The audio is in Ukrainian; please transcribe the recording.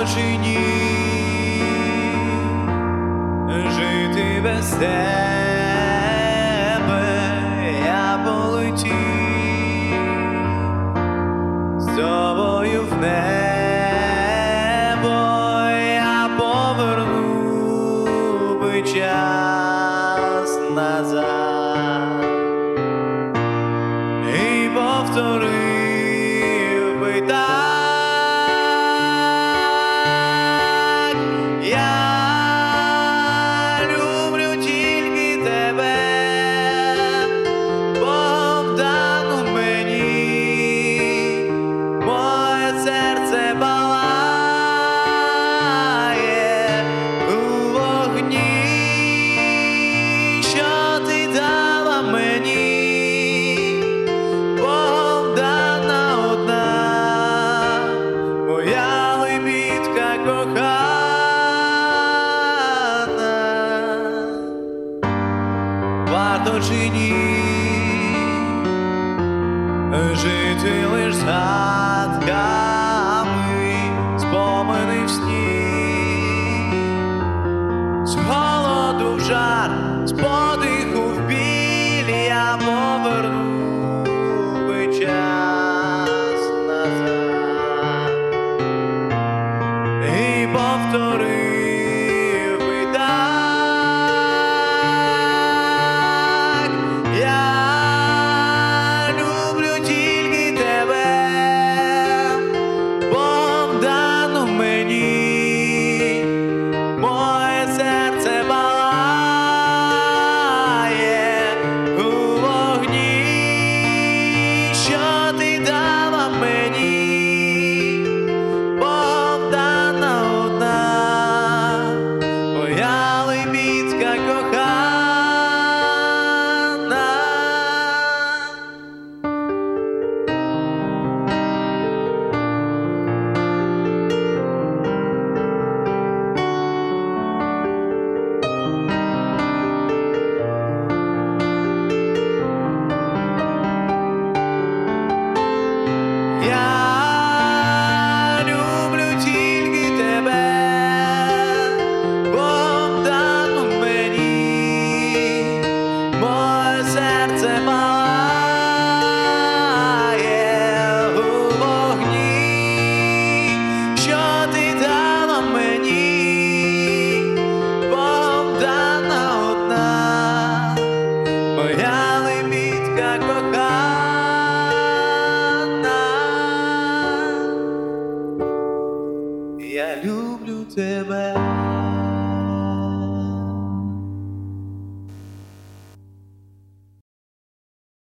чи ні жити без тебе? Я полетів з тобою в небо, я поверну би час назад і повторив би так. Я люблю тільки тебе, Богдану, мені моє серце палає у вогні, що ти дала мені, Богдана одна, моя лебідка кохана. Варто чи ні жити лиш згадками, спомини в сні, з холоду в жар, з подиху в біль, я поверну би час назад і повторив би так. Я люблю тільки тебе, Богдану, мені моє серце палає у вогні, що ти дала мені, Богдана одна, моя лебідка кохана. Я люблю тільки тебе, Богдану, мені моє серце палає у вогні, що ти дала мені, Богдана одна, моя лебідка кохана. Я люблю тебе.